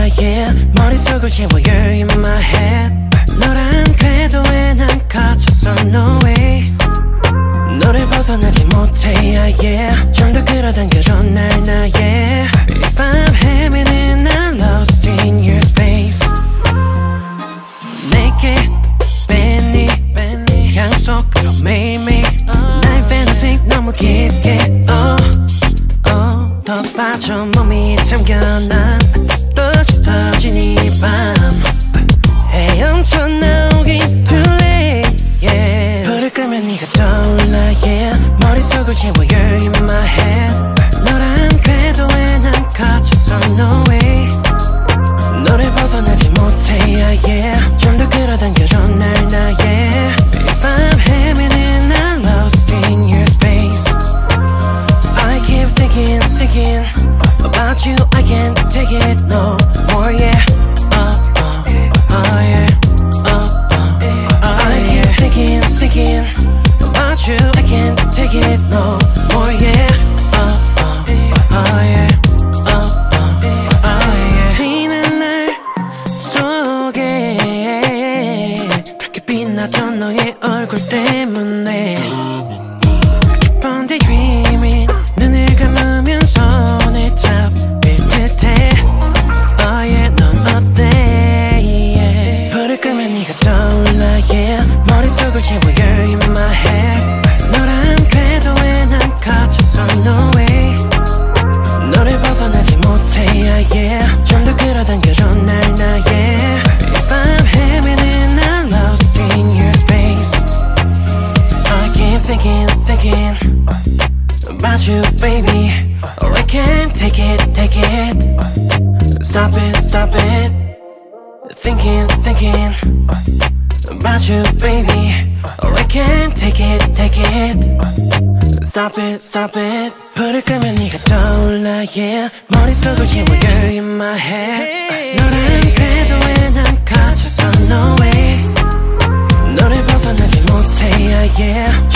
yeah. 머릿속을 채워 you're in my head. 너란 궤도에 난 갇혔어 no way. 너를 벗어나지 못해 yeah. 좀 더 끌어당겨줘 날 나의 밤 헤매는 난 lost in your space. 내게 뺐니 향속으로 매일매일 나의 fantasy 너무 깊게 더 빠져 몸이 잠겨 난 또다시 터진 이 밤 헤엄쳐 나오긴 too late yeah. 불을 끄면 네가 떠올라 yeah. 머릿속을 채워 you're in my head. 너란 궤도에 난 갇혔어 no way. 너를 벗어나지 못해 yeah. 좀 더 끌어당겨줘 날 나의 밤 헤매는 난 lost in your space. I keep thinking about you. I can't take it no more yeah. Yeah. I keep thinking about you. I can't take it no more yeah. Yeah. 지난 날 속에 그렇게 빛나던 너의 얼굴 때문에 깊은 daydreaming 눈을 감으면 손에 잡힐 듯해 oh yeah. 넌 어때 yeah. 불을 끄면 네가 떠올라 yeah. 머릿속을 채워 you're in my head. 너란 궤도에 난 갇혔어 no way. 너를 벗어나지 못해 yeah. 좀 더 끌어당겨줘 날 나의 밤 헤매는 난 lost in your space. I keep thinking about you baby. Or I can't take it Stop it Thinking about you baby. Or I can't take it Stop it 불을 끄면 네가 떠올라 yeah. 머릿속을 채워 you're in my head. 너란 궤도에 난 갇혔어 no way. 너를 벗어나지 못해 yeah.